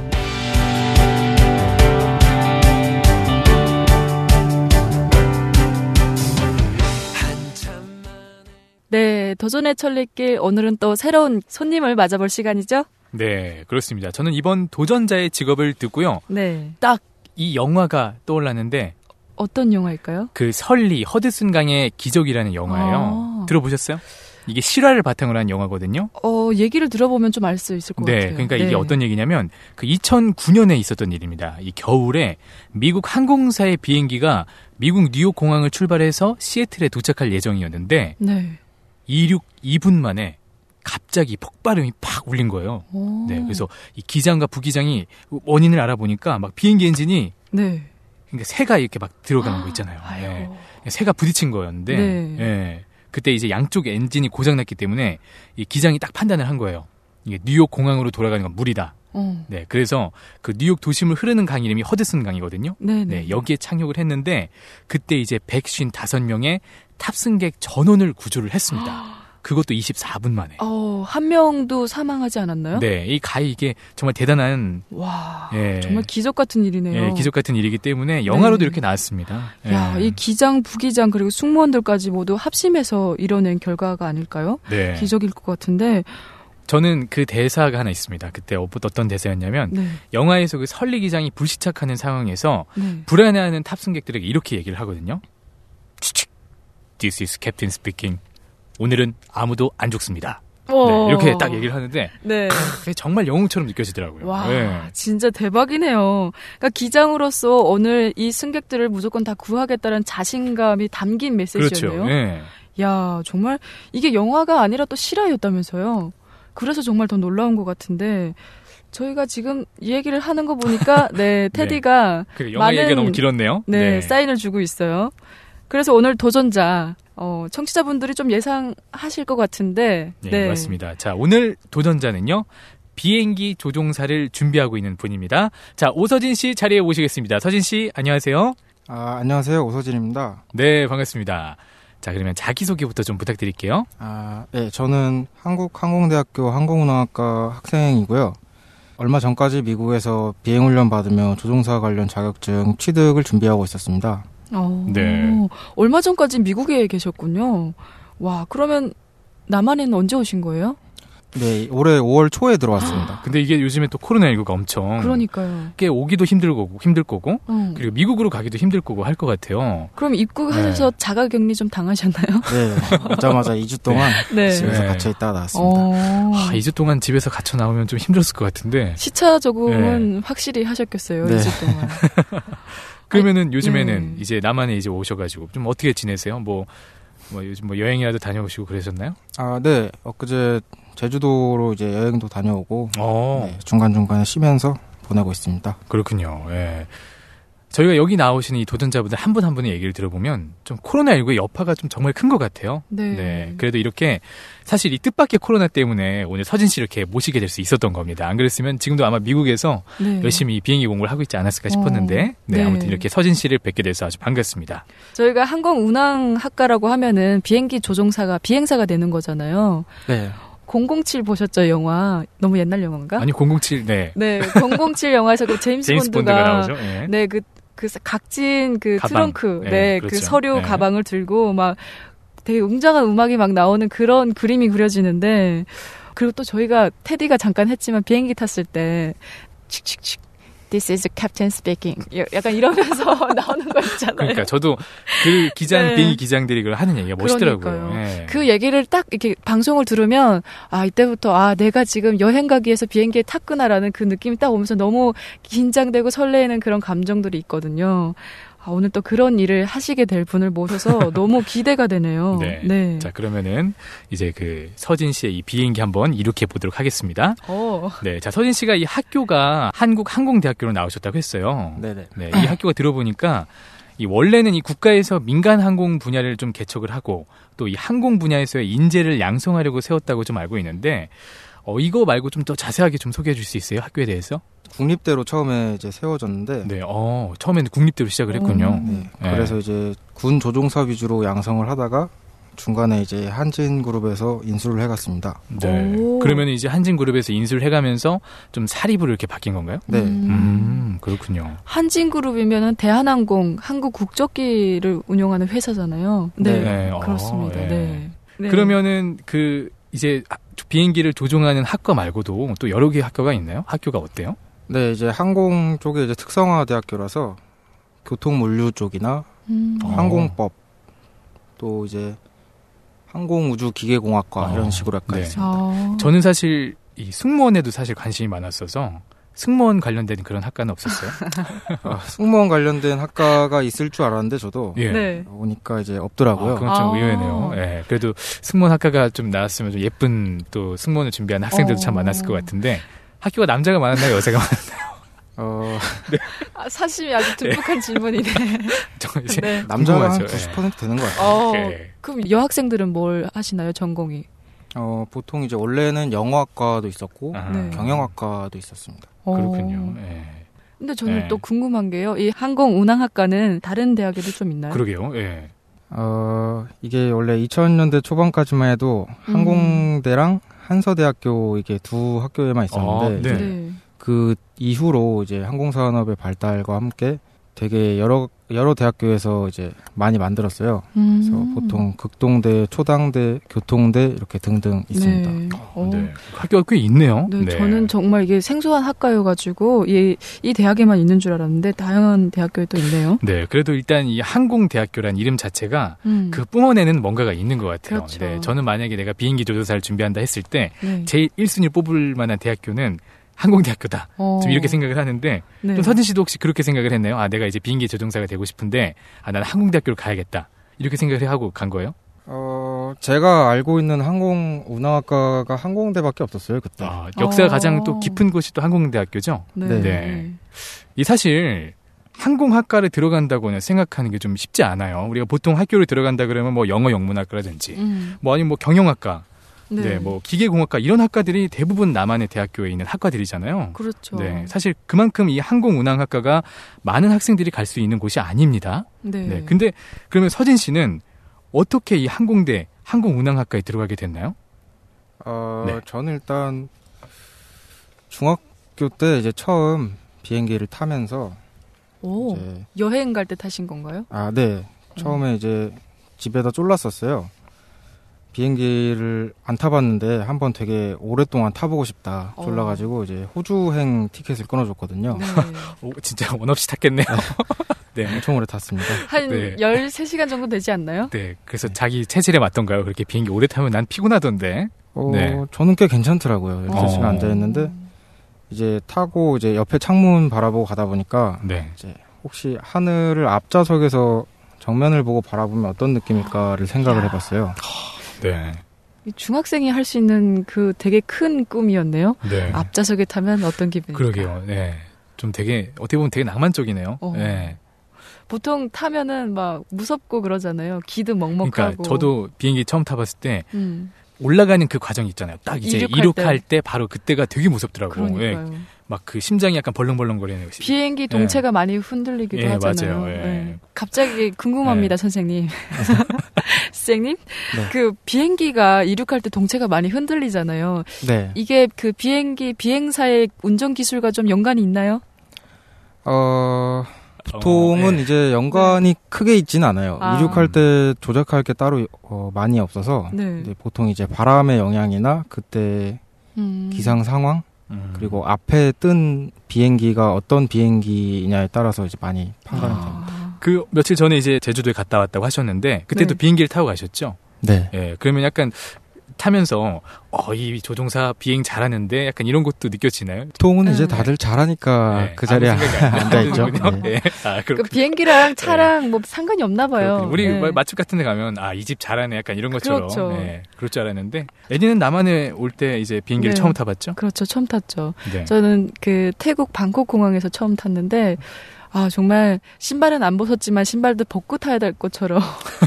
네, 도전의 천리길. 오늘은 또 새로운 손님을 맞아볼 시간이죠? 네, 그렇습니다. 저는 이번 도전자의 직업을 듣고요. 네. 딱 이 영화가 떠올랐는데 어떤 영화일까요? 그 설리 허드슨 강의 기적이라는 영화예요. 들어보셨어요? 이게 실화를 바탕으로 한 영화거든요. 얘기를 들어보면 좀 알 수 있을 것 같아요. 그러니까 이게 어떤 얘기냐면 그 2009년에 있었던 일입니다. 이 겨울에 미국 항공사의 비행기가 미국 뉴욕 공항을 출발해서 시애틀에 도착할 예정이었는데 네. 이륙 2분 만에 갑자기 폭발음이 팍 울린 거예요. 네, 그래서 이 기장과 부기장이 원인을 알아보니까 막 비행기 엔진이 네. 그러니까 새가 이렇게 막 들어가는 거 있잖아요. 네. 새가 부딪힌 거였는데 네. 네. 그때 이제 양쪽 엔진이 고장났기 때문에 이 기장이 딱 판단을 한 거예요. 이게 뉴욕 공항으로 돌아가는 건 무리다. 네, 그래서 그 뉴욕 도심을 흐르는 강 이름이 허드슨 강이거든요. 네, 여기에 착륙을 했는데 그때 이제 155명의 탑승객 전원을 구조를 했습니다. 그것도 24분 만에. 한 명도 사망하지 않았나요? 네, 이게 정말 대단한. 와, 예, 정말 기적 같은 일이네요. 예, 기적 같은 일이기 때문에 영화로도 이렇게 나왔습니다. 야, 이 기장, 부기장 그리고 승무원들까지 모두 합심해서 이뤄낸 결과가 아닐까요? 네. 기적일 것 같은데. 저는 그 대사가 하나 있습니다. 그때 어떤 대사였냐면 영화에서 그 설리 기장이 불시착하는 상황에서 불안해하는 탑승객들에게 이렇게 얘기를 하거든요. This is Captain speaking. 오늘은 아무도 안 죽습니다. 네, 이렇게 딱 얘기를 하는데 정말 영웅처럼 느껴지더라고요. 와, 진짜 대박이네요. 그러니까 기장으로서 오늘 이 승객들을 무조건 다 구하겠다는 자신감이 담긴 메시지였네요. 그렇죠. 네. 야, 정말 이게 영화가 아니라 또 실화였다면서요. 그래서 정말 더 놀라운 것 같은데 저희가 지금 이 얘기를 하는 거 보니까 테디가 그래, 영화 얘기가 너무 길었네요. 사인을 주고 있어요. 그래서 오늘 도전자 청취자분들이 좀 예상하실 것 같은데. 네, 맞습니다. 자, 오늘 도전자는요. 비행기 조종사를 준비하고 있는 분입니다. 자, 오서진 씨 자리에 모시겠습니다. 서진 씨, 안녕하세요. 안녕하세요. 오서진입니다. 네, 반갑습니다. 자, 그러면 자기소개부터 좀 부탁드릴게요. 네, 저는 한국항공대학교 항공운항학과 학생이고요. 얼마 전까지 미국에서 비행훈련 받으며 조종사 관련 자격증 취득을 준비하고 있었습니다. 네. 얼마 전까지 미국에 계셨군요. 와, 그러면 남한에는 언제 오신 거예요? 네, 올해 5월 초에 들어왔습니다. 근데 이게 요즘에 또 코로나19가 엄청 그러니까요. 꽤 오기도 힘들 거고 그리고 미국으로 가기도 힘들 거고 할 것 같아요. 그럼 입국하셔서 자가격리 좀 당하셨나요? 네, 오자마자 2주 동안 네. 집에서 네. 갇혀 있다가 나왔습니다. 2주 동안 집에서 갇혀 나오면 좀 힘들었을 것 같은데. 시차 적응은 확실히 하셨겠어요. 네. 2주 동안. 그러면은 요즘에는 네. 이제 남한에 이제 오셔가지고 좀 어떻게 지내세요? 뭐 요즘 뭐 여행이라도 다녀오시고 그러셨나요? 아, 네. 엊그제 제주도로 이제 여행도 다녀오고 어, 네, 중간중간에 쉬면서 보내고 있습니다. 그렇군요. 예. 저희가 여기 나오시는 이 도전자분들 한 분 한 분의 얘기를 들어보면 좀 코로나19의 여파가 좀 정말 큰 것 같아요. 네. 그래도 이렇게 사실 이 뜻밖의 코로나 때문에 오늘 서진 씨를 이렇게 모시게 될 수 있었던 겁니다. 안 그랬으면 지금도 아마 미국에서 네. 열심히 비행기 공부를 하고 있지 않았을까 싶었는데, 네. 아무튼 이렇게 서진 씨를 뵙게 돼서 아주 반갑습니다. 저희가 항공운항학과라고 하면은 비행기 조종사가 비행사가 되는 거잖아요. 네. 007 보셨죠, 영화? 너무 옛날 영화인가? 아니 007, 네. 네, 007 영화에서 그 제임스 본드가 본드가 나오죠. 예. 네, 그 각진 그 가방. 트렁크, 네, 네, 그렇죠. 그 서류 네. 가방을 들고 막 되게 웅장한 음악이 막 나오는 그런 그림이 그려지는데, 그리고 또 저희가 테디가 잠깐 했지만 비행기 탔을 때 칙칙칙 This is the captain speaking. 약간 이러면서 나오는 거 있잖아요. 그러니까 저도 그 네. 비행기 기장들이 그걸 하는 얘기가 멋있더라고요. 그러니까요. 예. 그 얘기를 딱 이렇게 방송을 들으면 이때부터 내가 지금 여행 가기 위해서 비행기에 탔구나라는 그 느낌이 딱 오면서 너무 긴장되고 설레는 그런 감정들이 있거든요. 오늘 또 그런 일을 하시게 될 분을 모셔서 너무 기대가 되네요. 네. 네. 자, 그러면은 이제 그 서진 씨의 이 비행기 한번 이룩해 보도록 하겠습니다. 네. 자, 서진 씨가 이 학교가 한국항공대학교로 나오셨다고 했어요. 네네. 네. 이 학교가 들어보니까 이 원래는 이 국가에서 민간 항공 분야를 좀 개척을 하고 또 이 항공 분야에서의 인재를 양성하려고 세웠다고 좀 알고 있는데 이거 말고 좀 더 자세하게 좀 소개해 줄 수 있어요? 학교에 대해서? 국립대로 처음에 이제 세워졌는데 네. 처음에는 국립대로 시작을 했군요. 네. 네. 그래서 이제 군 조종사 위주로 양성을 하다가 중간에 이제 한진그룹에서 인수를 해갔습니다. 네. 오. 그러면 이제 한진그룹에서 인수를 해가면서 좀 사립으로 이렇게 바뀐 건가요? 네. 그렇군요. 한진그룹이면은 대한항공 한국 국적기를 운영하는 회사잖아요. 네. 네. 그렇습니다. 예. 네. 네. 그러면은 그 이제 비행기를 조종하는 학과 말고도 또 여러 개의 학교가 있나요? 학교가 어때요? 네, 이제 항공 쪽에 이제 특성화 대학교라서 교통물류 쪽이나 항공법 또 이제 항공우주기계공학과 이런 식으로 약간 네. 있습니다. 저는 사실 이 승무원에도 사실 관심이 많았어서 승무원 관련된 그런 학과는 없었어요. 승무원 관련된 학과가 있을 줄 알았는데 저도 예. 네. 오니까 이제 없더라고요. 그건 좀 아. 의외네요. 예. 그래도 승무원 학과가 좀 나왔으면 좀 예쁜 또 승무원을 준비하는 학생들도 참 많았을 것 같은데 학교가 남자가 많았나요? 여자가 많았나요? 사실 아주 듬뿍한 질문이네. 저 이제 네. 남자가 한 궁금하죠. 90% 되는 것 같아요. 예. 그럼 여학생들은 뭘 하시나요, 전공이? 보통 이제 원래는 영어학과도 있었고 네. 경영학과도 있었습니다. 그렇군요. 예. 근데 저는 네. 또 궁금한 게요. 이 항공운항학과는 다른 대학에도 좀 있나요? 그러게요. 예. 이게 원래 2000년대 초반까지만 해도 항공대랑 한서대학교 이게 두 학교에만 있었는데 네. 네. 그 이후로 이제 항공산업의 발달과 함께 되게 여러 대학교에서 이제 많이 만들었어요. 그래서 보통 극동대, 초당대, 교통대 이렇게 등등 있습니다. 네. 네. 학교가 꽤 있네요. 네, 저는 정말 이게 생소한 학과여가지고 이 대학에만 있는 줄 알았는데 다양한 대학교에 또 있네요. 네, 그래도 일단 이 항공대학교란 이름 자체가 그 뿜어내는 뭔가가 있는 것 같아요. 그렇죠. 네, 저는 만약에 내가 비행기 조종사를 준비한다 했을 때 네. 제일 1순위를 뽑을 만한 대학교는 항공대학교다. 좀 이렇게 생각을 하는데 네. 좀 서진 씨도 혹시 그렇게 생각을 했나요? 내가 이제 비행기 조종사가 되고 싶은데 나는 항공대학교를 가야겠다. 이렇게 생각을 하고 간 거예요? 제가 알고 있는 항공운항학과가 항공대밖에 없었어요 그때. 역사가 가장 또 깊은 곳이 또 항공대학교죠. 네. 네. 이 사실 항공학과를 들어간다고는 생각하는 게 좀 쉽지 않아요. 우리가 보통 학교를 들어간다 그러면 뭐 영어 영문학과라든지 뭐 아니면 뭐 경영학과, 네, 뭐 기계공학과 이런 학과들이 대부분 남한의 대학교에 있는 학과들이잖아요. 그렇죠. 네, 사실 그만큼 이 항공운항학과가 많은 학생들이 갈 수 있는 곳이 아닙니다. 네. 네. 근데 그러면 서진 씨는 어떻게 이 항공대 항공운항학과에 들어가게 됐나요? 네. 저는 일단 중학교 때 이제 처음 비행기를 타면서 오, 이제 여행 갈 때 타신 건가요? 네. 처음에 이제 집에다 쫄랐었어요. 비행기를 안 타봤는데 한번 되게 오랫동안 타보고 싶다 졸라가지고 이제 호주행 티켓을 끊어줬거든요. 네. 오, 진짜 원 없이 탔겠네요. 네. 엄청 오래 탔습니다. 한 네. 13시간 정도 되지 않나요? 네. 그래서 자기 체질에 맞던가요? 그렇게 비행기 오래 타면 난 피곤하던데. 네. 저는 꽤 괜찮더라고요. 13시간 앉아있는데 이제 타고 이제 옆에 창문 바라보고 가다 보니까 네. 이제 혹시 하늘을 앞좌석에서 정면을 보고 바라보면 어떤 느낌일까를 생각을 해봤어요. 네. 중학생이 할 수 있는 그 되게 큰 꿈이었네요. 네. 앞좌석에 타면 어떤 기분일까? 그러게요. 네. 좀 되게 어떻게 보면 되게 낭만적이네요. 네. 보통 타면은 막 무섭고 그러잖아요. 기도 먹먹하고. 그러니까 저도 비행기 처음 타봤을 때 올라가는 그 과정이 있잖아요. 딱 이제 이륙할 때 바로 그때가 되게 무섭더라고요. 그러니까요. 막 그 심장이 약간 벌렁벌렁거리는 것이. 비행기 동체가 많이 흔들리기도 하잖아요. 맞아요. 네. 갑자기 궁금합니다, 선생님. 선생님, 네. 그 비행기가 이륙할 때 동체가 많이 흔들리잖아요. 네. 이게 그 비행기 비행사의 운전 기술과 좀 연관이 있나요? 보통은 네. 이제 연관이 크게 있지는 않아요. 이륙할 때 조작할 게 따로 많이 없어서 네. 이제 보통 이제 바람의 영향이나 그때 기상 상황 그리고 앞에 뜬 비행기가 어떤 비행기냐에 따라서 이제 많이 판단이 됩니다. 그 며칠 전에 이제 제주도에 갔다 왔다고 하셨는데 그때도 네. 비행기를 타고 가셨죠? 네. 예, 그러면 약간 타면서 이 조종사 비행 잘하는데 약간 이런 것도 느껴지나요? 보통은 이제 다들 잘하니까 네, 그 자리에 아무 생각이 안 앉아있죠. 드는군요. 네. 네. 그 비행기랑 차랑 뭐 상관이 없나 봐요. 그렇군요. 우리 네. 맛집 같은 데 가면 이 집 잘하네 약간 이런 것처럼 그렇죠. 네, 그럴 줄 알았는데 애니는 남한에 올 때 이제 비행기를 네. 처음 타봤죠? 그렇죠. 처음 탔죠. 네. 저는 그 태국 방콕 공항에서 처음 탔는데 정말 신발은 안 벗었지만 신발도 벗고 타야 될 것처럼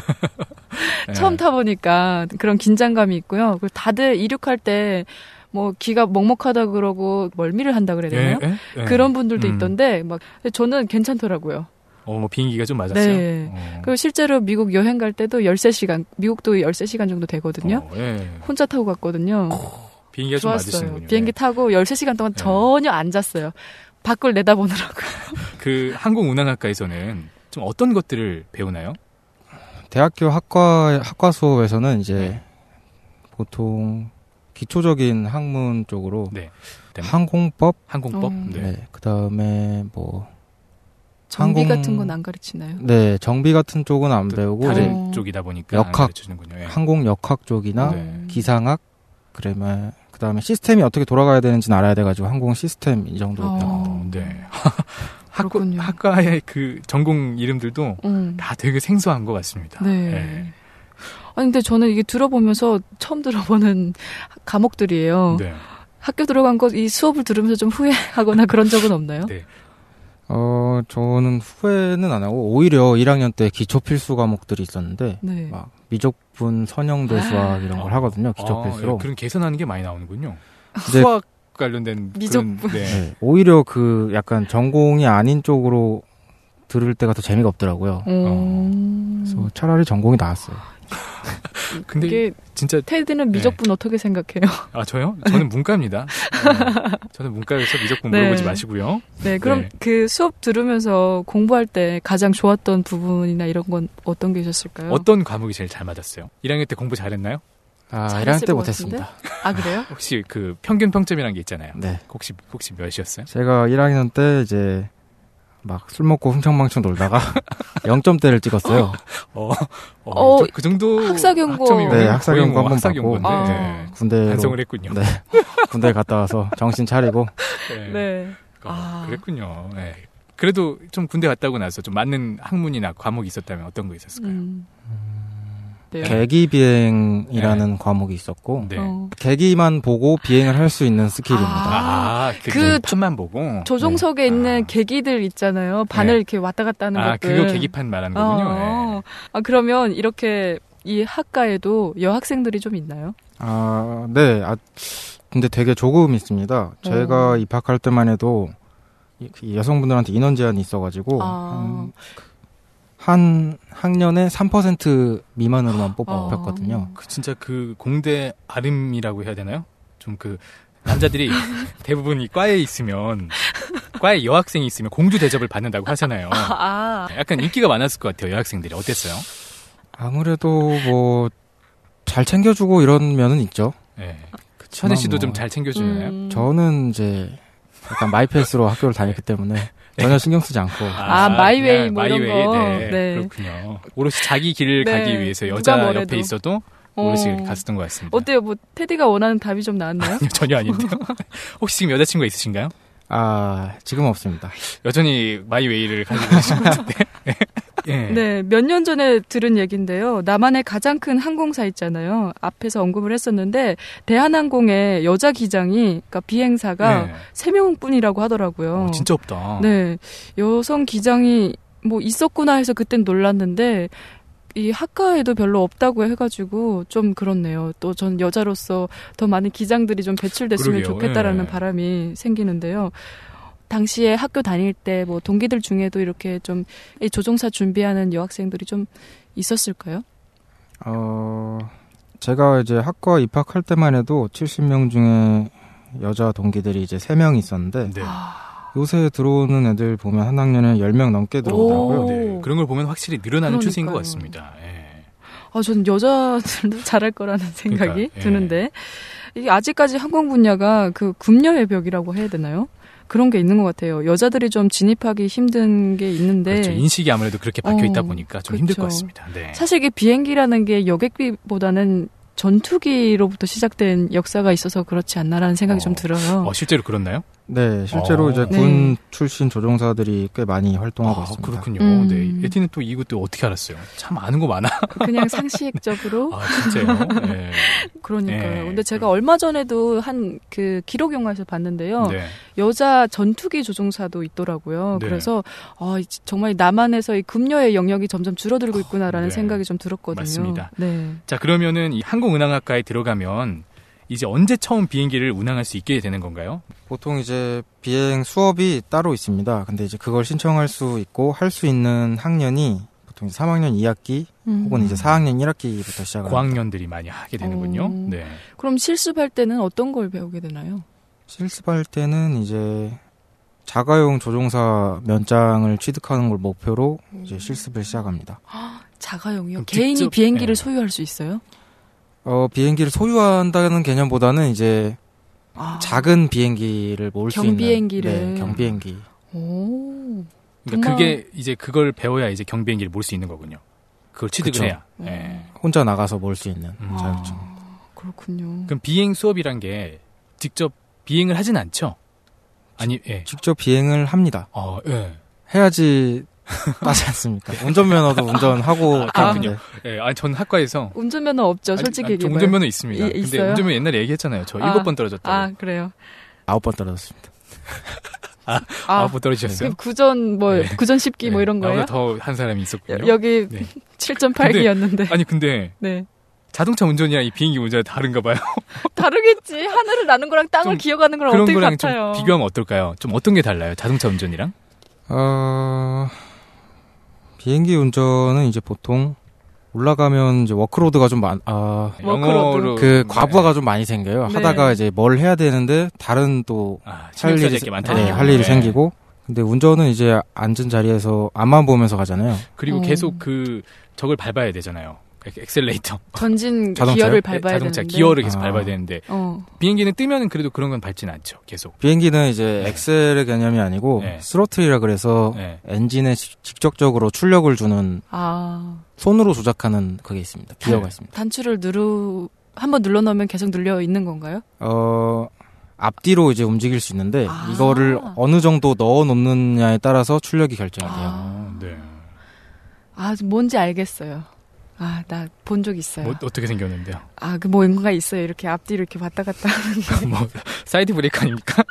네. 처음 타보니까 그런 긴장감이 있고요. 그리고 다들 이륙할 때 뭐 귀가 먹먹하다 그러고 멀미를 한다 그래야 되나요? 예? 예? 그런 분들도 있던데 막 저는 괜찮더라고요. 비행기가 좀 맞았어요. 네. 그리고 실제로 미국 여행 갈 때도 13시간, 미국도 13시간 정도 되거든요. 예. 혼자 타고 갔거든요. 비행기가 좀 좋았어요. 맞으시는군요. 비행기 네. 타고 13시간 동안 전혀 안 잤어요. 밖을 내다보느라고요. 그 항공운항학과에서는 좀 어떤 것들을 배우나요? 대학교 학과 수업에서는 이제 보통 기초적인 학문 쪽으로 네. 항공법, 네. 그다음에 뭐 정비 같은 건 안 가르치나요? 네, 정비 같은 쪽은 안 배우고 다른 이제 쪽이다 보니까 역학, 가르쳐주는군요. 예. 항공 역학 쪽이나 네. 기상학, 그다음에 시스템이 어떻게 돌아가야 되는지는 알아야 돼가지고 항공 시스템 이 정도 배우고. 네. 그렇군요. 학과의 그 전공 이름들도 다 되게 생소한 것 같습니다. 네. 네. 아니 근데 저는 이게 들어보면서 처음 들어보는 과목들이에요. 네. 학교 들어간 거 이 수업을 들으면서 좀 후회하거나 그런 적은 없나요? 네. 저는 후회는 안 하고 오히려 1학년 때 기초 필수 과목들이 있었는데 네. 막 미적분, 선형대 수학 이런 걸 하거든요. 기초 필수로. 그런 계산하는 게 많이 나오는군요. 이제 수학 관련된 미적분. 네. 오히려 그 약간 전공이 아닌 쪽으로 들을 때가 더 재미가 없더라고요. 그래서 차라리 전공이 나았어요. 근데 이게 진짜 테드는 미적분 어떻게 생각해요? 저요? 저는 문과입니다. 저는 문과여서 미적분 물어보지 마시고요. 네, 그럼 네. 그 수업 들으면서 공부할 때 가장 좋았던 부분이나 이런 건 어떤 게 있었을까요? 어떤 과목이 제일 잘 맞았어요? 1학년 때 공부 잘했나요? 1학년 때 못했습니다. 아, 그래요? 혹시 그 평균 평점이라는 게 있잖아요. 네. 혹시 몇이었어요? 제가 1학년 때 이제 막 술 먹고 흥청망청 놀다가 0점대를 찍었어요. 그 정도 학사경고. 학점이면 네, 학사경고 거의 한번 학사경고인데 받고. 네. 군대로 반성을 했군요. 네. 군대 갔다 와서 정신 차리고. 네. 그랬군요. 네. 그래도 좀 군대 갔다 오고 나서 좀 맞는 학문이나 과목이 있었다면 어떤 거 있었을까요? 네. 계기 비행이라는 과목이 있었고 네. 계기만 보고 비행을 할 수 있는 스킬입니다. 그 판만 보고 조종석에 있는 계기들 있잖아요. 바늘 이렇게 왔다 갔다 하는 것들. 그거 계기판 말하는 거군요. 네. 그러면 이렇게 이 학과에도 여학생들이 좀 있나요? 네. 근데 되게 조금 있습니다. 제가 입학할 때만 해도 여성분들한테 인원 제한이 있어가지고 한 학년에 3% 미만으로만 뽑혔거든요. 진짜 그 공대 아름이라고 해야 되나요? 좀 그 남자들이 대부분 이 과에 있으면 과에 여학생이 있으면 공주 대접을 받는다고 하잖아요. 아. 약간 인기가 많았을 것 같아요. 여학생들이 어땠어요? 아무래도 뭐 잘 챙겨주고 이런 면은 있죠. 네. 현우 씨도 뭐, 좀 잘 챙겨주나요? 저는 이제 약간 마이페이스로 학교를 다녔기 때문에 전혀 신경 쓰지 않고. 마이웨이 그냥 뭐 이런 거. 네, 네. 그렇군요. 오롯이 자기 길을 네. 가기 위해서 누가 여자 뭐래도. 옆에 있어도 오롯이 갔었던 것 같습니다. 어때요? 뭐 테디가 원하는 답이 좀 나왔나요? 아니요, 전혀 아닌데요. 혹시 지금 여자친구가 있으신가요? 지금 없습니다. 여전히 마이웨이를 가지고 계신 것 같은데. 네. 네, 몇 년 전에 들은 얘기인데요. 남한의 가장 큰 항공사 있잖아요. 앞에서 언급을 했었는데 대한항공의 여자 기장이 그러니까 비행사가 네. 3명뿐이라고 하더라고요. 진짜 없다. 네, 여성 기장이 뭐 있었구나 해서 그땐 놀랐는데 이 학과에도 별로 없다고 해가지고 좀 그렇네요. 또 전 여자로서 더 많은 기장들이 좀 배출됐으면 그러게요. 좋겠다라는 네. 바람이 생기는데요. 당시에 학교 다닐 때 뭐 동기들 중에도 이렇게 좀 이 조종사 준비하는 여학생들이 좀 있었을까요? 제가 이제 학과 입학할 때만 해도 70명 중에 여자 동기들이 이제 3명이 있었는데 네. 요새 들어오는 애들 보면 한 학년에 10명 넘게 들어오더라고요. 오. 네. 그런 걸 보면 확실히 늘어나는 그러니까요. 추세인 것 같습니다. 예. 저는 여자들도 잘할 거라는 생각이 그러니까, 예. 드는데 이게 아직까지 항공 분야가 그 금녀의 벽이라고 해야 되나요? 그런 게 있는 것 같아요. 여자들이 좀 진입하기 힘든 게 있는데 그렇죠. 인식이 아무래도 그렇게 박혀 있다 어, 보니까 좀 힘들 것 그렇죠. 같습니다. 네. 사실 이게 비행기라는 게 여객기보다는 전투기로부터 시작된 역사가 있어서 그렇지 않나라는 생각이 좀 들어요. 실제로 그렇나요? 네, 실제로 이제 네. 군 출신 조종사들이 꽤 많이 활동하고 있습니다. 그렇군요. 음. 네. 에티는 또 이것도 어떻게 알았어요? 참 아는 거 많아. 그냥 상식적으로. 진짜요? 네. 그러니까요. 네. 근데 제가 얼마 전에도 한 그 기록 영화에서 봤는데요. 네. 여자 전투기 조종사도 있더라고요. 네. 그래서 정말 남한에서 이 금녀의 영역이 점점 줄어들고 있구나라는 네. 생각이 좀 들었거든요. 맞습니다. 네. 자, 그러면은 이 항공운항학과에 들어가면 이제 언제 처음 비행기를 운항할 수 있게 되는 건가요? 보통 이제 비행 수업이 따로 있습니다. 근데 이제 그걸 신청할 수 있고 할 수 있는 학년이 보통 이제 3학년 2학기 혹은 이제 4학년 1학기부터 시작합니다. 고학년들이 많이 하게 되는군요. 네. 그럼 실습할 때는 어떤 걸 배우게 되나요? 실습할 때는 이제 자가용 조종사 면장을 취득하는 걸 목표로 이제 실습을 시작합니다. 자가용이요? 그럼 개인이 직접, 비행기를 네. 소유할 수 있어요? 비행기를 소유한다는 개념보다는 이제 작은 비행기를 몰 수 있는 경비행기를. 네, 경비행기. 오. 그러니까 정말- 그게 이제 그걸 배워야 이제 경비행기를 몰 수 있는 거군요. 그걸 취득을 그쵸. 해야. 네. 혼자 나가서 몰 수 있는 자격증. 그렇군요. 그럼 비행 수업이란 게 직접 비행을 하진 않죠? 아니, 예. 직접 비행을 합니다. 예. 해야지 따지 않습니까? 운전면허도 운전하고 그렇군요. 예, 전 학과에서 운전면허 없죠, 솔직히 저 얘기해봐요. 운전면허 있습니다. 있어요? 근데 운전면허 옛날에 얘기했잖아요. 저 7번 떨어졌다고. 그래요. 9번 떨어졌습니다. 9번 떨어지셨어요? 그 구전 네. 구전 10기 뭐 이런 거예요? 더 한 사람이 있었군요. 여기 네. 7.8기였는데. 아니 근데 네. 자동차 운전이랑 이 비행기 운전이 다른가 봐요. 다르겠지. 하늘을 나는 거랑 땅을 좀 기어가는 거랑 그런 어떻게 거랑 같아요? 좀 비교하면 어떨까요? 좀 어떤 게 달라요? 자동차 운전이랑? 비행기 운전은 이제 보통 올라가면 이제 워크로드가 좀 워크로드. 영어로 과부하가 좀 많이 생겨요. 네. 하다가 이제 뭘 해야 되는데 다른 또 신경 써야 될 게 많다니까. 할 일이 네. 생기고. 근데 운전은 이제 앉은 자리에서 앞만 보면서 가잖아요. 그리고 계속 저걸 밟아야 되잖아요. 엑셀레이터. 전진 자동차요? 기어를 밟아야 자동차 되는데. 기어를 계속 밟아야 되는데 어. 비행기는 뜨면은 그래도 그런 건 밟진 않죠. 계속. 비행기는 이제 엑셀의 개념이 아니고 네. 스로틀이라 그래서 네. 엔진에 직접적으로 출력을 주는 손으로 조작하는 그게 있습니다. 기어가 있습니다. 단추를 한번 눌러 놓으면 계속 눌려 있는 건가요? 앞뒤로 이제 움직일 수 있는데 이거를 어느 정도 넣어 놓느냐에 따라서 출력이 결정이 돼요. 네. 뭔지 알겠어요. 나 본 적 있어요. 어떻게 생겼는데요? 그 뭔가 있어요. 이렇게 앞뒤로 이렇게 왔다 갔다 하는 거. 사이드 브레이크 아닙니까?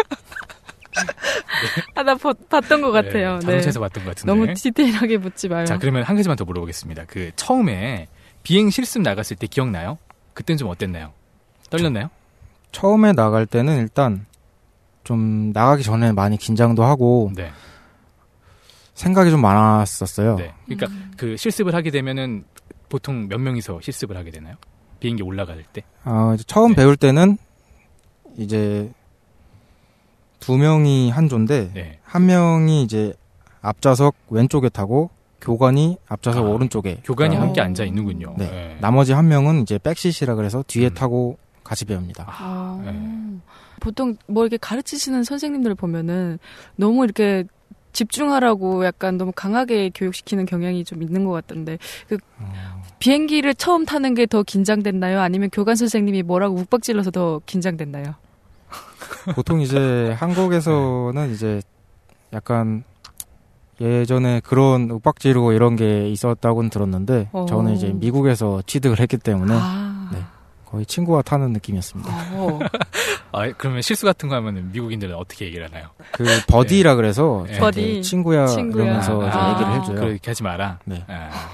나 봤던 것 같아요. 자동차에서 봤던 것 같은데. 너무 디테일하게 묻지 마요. 자, 그러면 한 가지만 더 물어보겠습니다. 처음에 비행 실습 나갔을 때 기억나요? 그때는 좀 어땠나요? 떨렸나요? 처음에 나갈 때는 일단 좀 나가기 전에 많이 긴장도 하고 네. 생각이 좀 많았었어요. 네. 그러니까 그 실습을 하게 되면은 보통 몇 명이서 실습을 하게 되나요? 비행기 올라갈 때? 이제 처음 배울 때는 이제 두 명이 한 조인데 네. 한 명이 이제 앞좌석 왼쪽에 타고 교관이 앞좌석 오른쪽에 교관이 그다음에 함께 앉아 있는군요. 네. 네. 나머지 한 명은 이제 백시시라 그래서 뒤에 타고 같이 배웁니다. 네. 보통 뭐 이렇게 가르치시는 선생님들을 보면은 너무 이렇게 집중하라고 약간 너무 강하게 교육시키는 경향이 좀 있는 것 같던데 그 비행기를 처음 타는 게 더 긴장됐나요? 아니면 교관 선생님이 뭐라고 욱박질러서 더 긴장됐나요? 보통 이제 한국에서는 이제 약간 예전에 그런 윽박지르고 이런 게 있었다고는 들었는데 저는 이제 미국에서 취득을 했기 때문에 네, 거의 친구와 타는 느낌이었습니다. 그러면 실수 같은 거 하면 미국인들은 어떻게 얘기를 하나요? 그 버디라 그래서 네. 버디. 친구야 이러면서 이제 얘기를 해줘요. 그렇게 하지 마라. 네.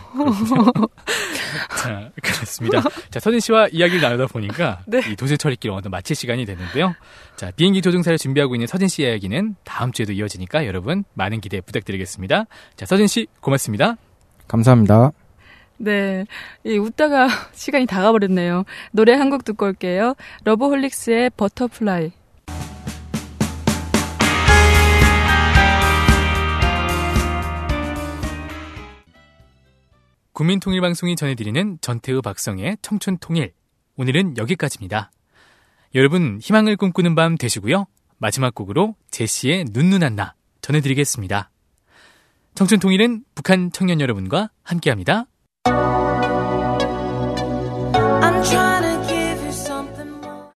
자, 그렇습니다. 자, 서진 씨와 이야기를 나누다 보니까 네. 이 도시철익길 어느덧 마칠 시간이 됐는데요. 자, 비행기 조종사를 준비하고 있는 서진 씨 이야기는 다음 주에도 이어지니까 여러분 많은 기대 부탁드리겠습니다. 자, 서진 씨 고맙습니다. 감사합니다. 네. 웃다가 시간이 다 가버렸네요. 노래 한 곡 듣고 올게요. 러브홀릭스의 버터플라이. 국민통일방송이 전해드리는 전태우 박성의 청춘통일. 오늘은 여기까지입니다. 여러분 희망을 꿈꾸는 밤 되시고요. 마지막 곡으로 제시의 눈누난 나 전해드리겠습니다. 청춘통일은 북한 청년 여러분과 함께합니다. I'm trying